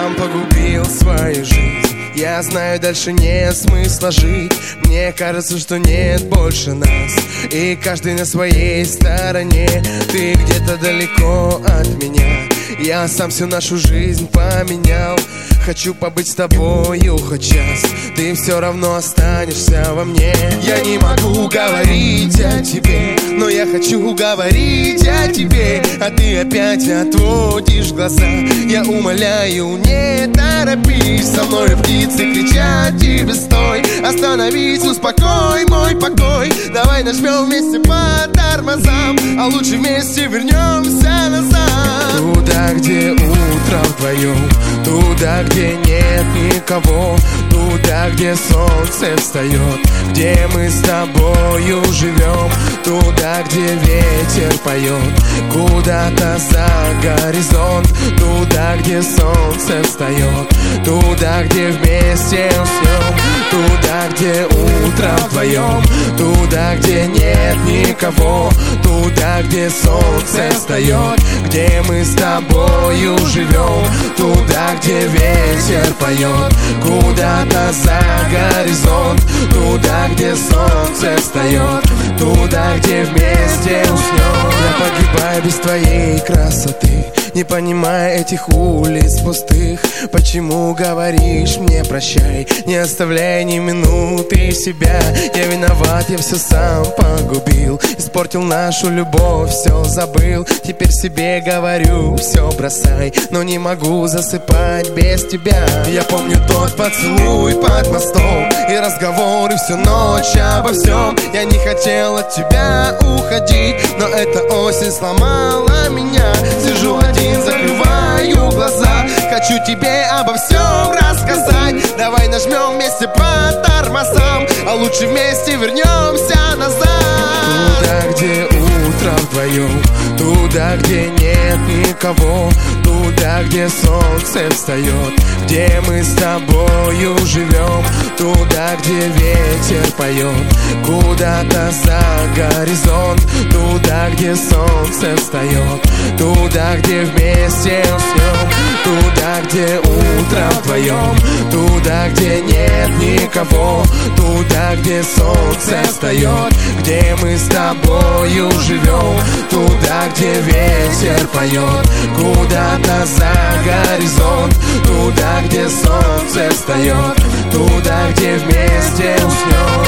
сам погубил свою жизнь. Я знаю, дальше нет смысла жить. Мне кажется, что нет больше нас, и каждый на своей стороне. Ты где-то далеко от меня. Я сам всю нашу жизнь поменял. Хочу побыть с тобою хоть час, ты все равно останешься во мне. Я не могу говорить о тебе, но я хочу говорить о тебе. А ты опять отводишь глаза. Я умоляю, не торопись. Со мной птицы кричат тебе стой. Остановись, успокой мой покой. Давай нажмем вместе по тормозам, а лучше вместе вернемся назад. Туда, где утро вдвоем, туда, где нет никого, туда, где солнце встает, где мы с тобою живем, туда, где ветер поет куда-то за горизонт, туда, где солнце встает, туда, где вместе уснем, туда, где утро вдвоем, туда, где нет никого, туда, где солнце встает, где мы с тобою живем, туда, где ветер поет куда-то за горизонт, туда, где солнце встает, туда, где вместе уснем. Я погибаю без твоей красоты, не понимая этих улиц пустых. Почему говоришь мне прощай, не оставляя ни минуты себя? Я виноват, я все сам погубил, испортил нашу любовь, все забыл. Теперь себе говорю, все бросай, но не могу засыпать без тебя. Я помню тот поцелуй под мостом и разговоры всю ночь обо всем. Я не хотел от тебя уходить, но эта осень сломала меня. Сижу один, закрываю глаза, хочу тебе обо всем рассказать. Давай нажмем вместе по тормозам, а лучше вместе вернемся назад. Туда, где утро вдвоем, туда, где нет никого, туда, где солнце встает, где мы с тобою живем, туда, где ветер поет куда-то за горизонт, туда, где солнце встает, туда, где вместе уснем, туда, где утро вдвоем, туда, где нет никого, туда, где солнце встает, где мы с тобою живем, туда, где ветер поет куда-то за горизонт, туда, где солнце встает, туда, где вместе уснем.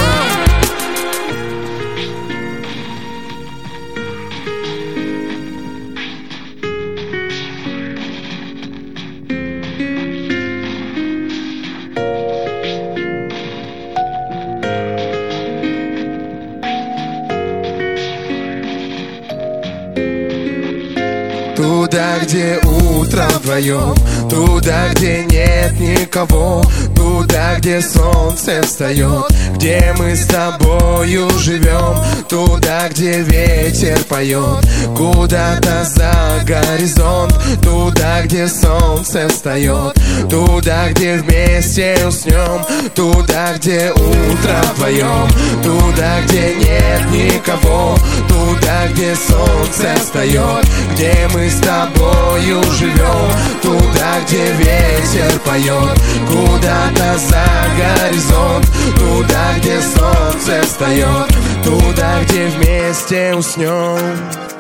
Туда, где утро вдвоем, туда, где нет никого, туда, где солнце встает, где мы с тобою живем, туда, где ветер поет куда-то за горизонт, туда, где солнце встает, туда, где вместе уснем, туда, где утро вдвоем, туда, где нет никого, туда, где солнце встает, где мы с тобою живем, туда, где ветер поет куда-то за горизонт, туда, где солнце встает, туда, где вместе уснем.